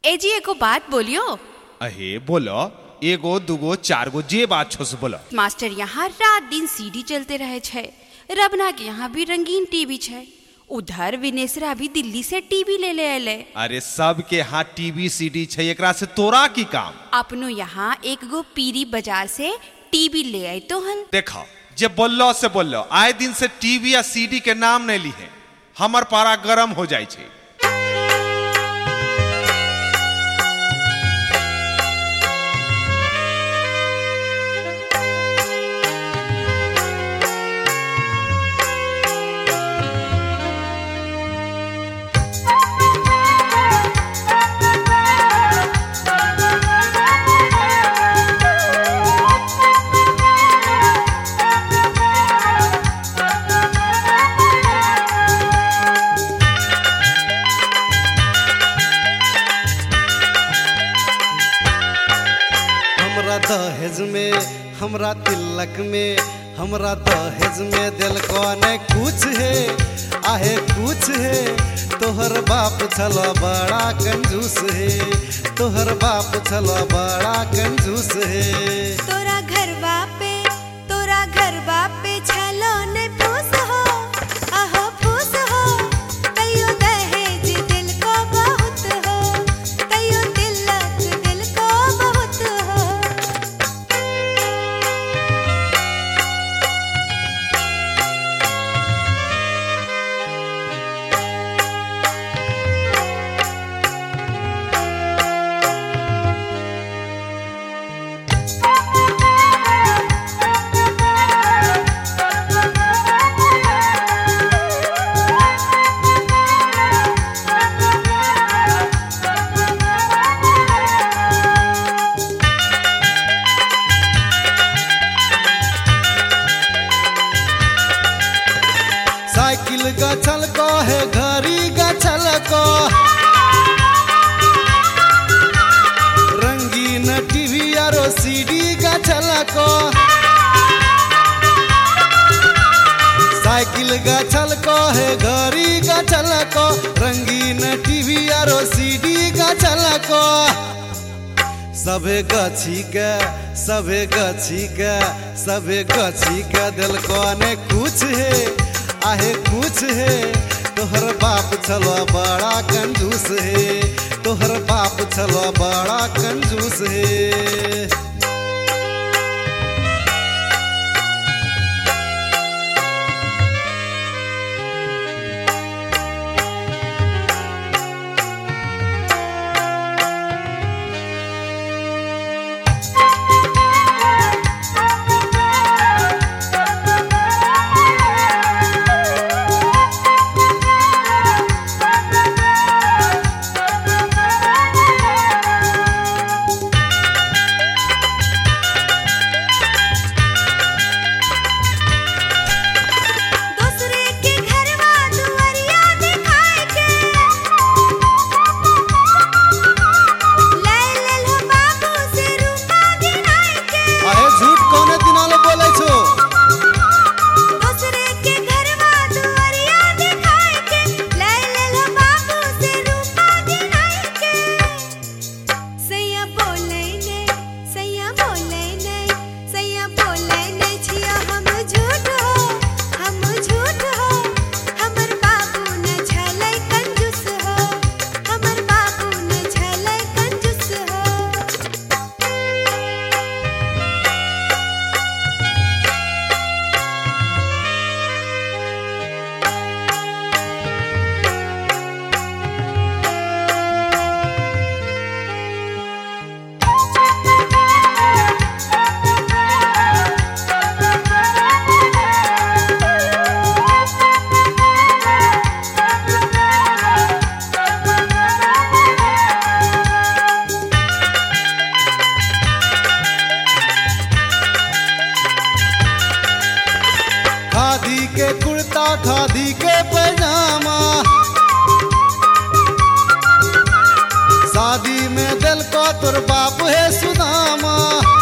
ए जी एको बात बोलियो। अहे बोलो, एगो दूगो चारगो जे बात छो से बोलो। मास्टर यहाँ रात दिन सीडी चलते रहे छे। रबना के यहाँ भी रंगीन टीवी छे। उधर विनेशरा भी दिल्ली से टीवी ले आले। अरे सबके यहाँ टीवी सीडी छे, एकरा से तोरा की काम। अपनो यहाँ एक गो पीरी बाजार से टीवी ले आई तो हन। देखो जे बोलो से बोलो, आए दिन से टीवी या सीडी के नाम नहीं ली है, हमर पारा गरम हो जाए छे। दहेज में हमरा तिलक में, हमरा दहेज में दिल को ने कुछ है, आहे कुछ है। तोहर बाप छला बड़ा कंजूस है, तोहर बाप छला बड़ा कंजूस है। तोरा घर बापे छलो ने फूस हो, आहो फूस हो। तैयो दहेज दिल को बहुत हो, तैयो तिलक दिल को बहुत हो। साइकिल गछल को है, घड़ी गछल को, रंगीन टीवी आरो सीडी गछल को। साइकिल गछल को है, घड़ी गछल को, रंगीन टीवी आरो सीडी गछल को। सभे गछी के, सभे गछी के, सभे गछी के दिल को ने कुछ है, आहे कुछ है। तोहर बाप छलो बड़ा कंजूस है, तोहर बाप छलो बड़ा कंजूस है। खादी के कुर्ता, खादी के पैजामा, शादी में दिल को तोर बाप है सुदामा।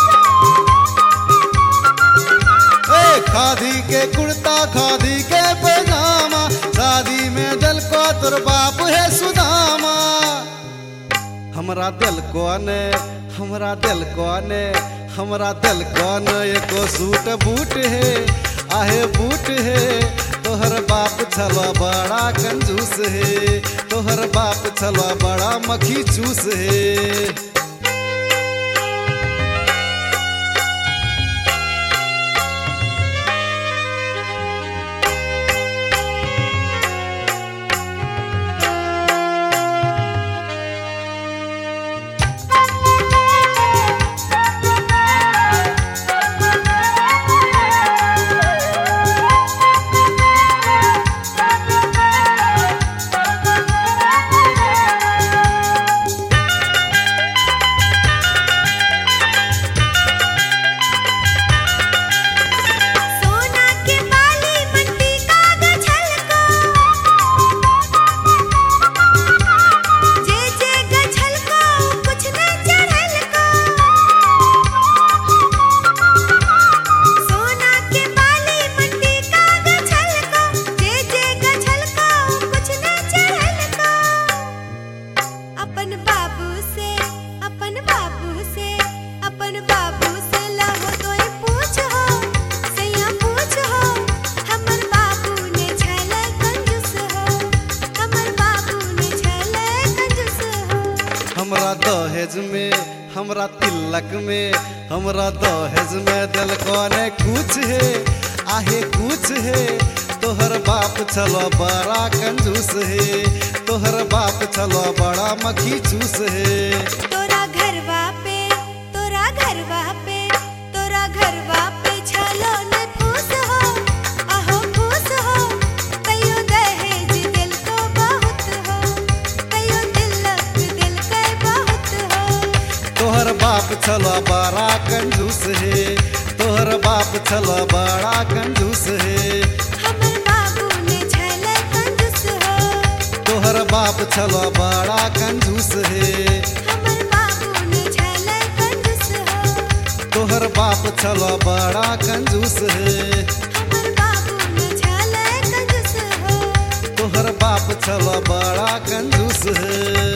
खादी के कुर्ता, खादी के पैजामा, शादी में दिल को तोर बाप है सुदामा। हमरा दिल कोने हमरा दिल कोने हमरा दिल कोने एको सूट बूट है आहे बूट है तोहर बाप छला बड़ा कंजूस है तोहर बाप छला बड़ा मक्खी चूस है हमरा तिलक में हमरा दहेज में दिल कोने कुछ है आहे कुछ है तोहर बाप छलो बड़ा कंजूस है तोहर बाप छलो बड़ा मक्खी चूस है तोरा घरवा पे छलो न फूस हो आहो फूस हो तैयो दहेज दिल को बहुत हो तैयो तिलक दिल के बहुत हो तोहर बाप छलो बड़ा कंजूस है तोहर बाप छलो बड़ा कंजूस है हमर बाबू ने छले कंजूस हो तोहर बाप छलो बड़ा कंजूस है हमर बाबू ने छले कंजूस हो तोहर बाप छलो बड़ा कंजूस है हमर बाबू ने छले कंजूस हो तोहर बाप छलो बड़ा कंजूस है।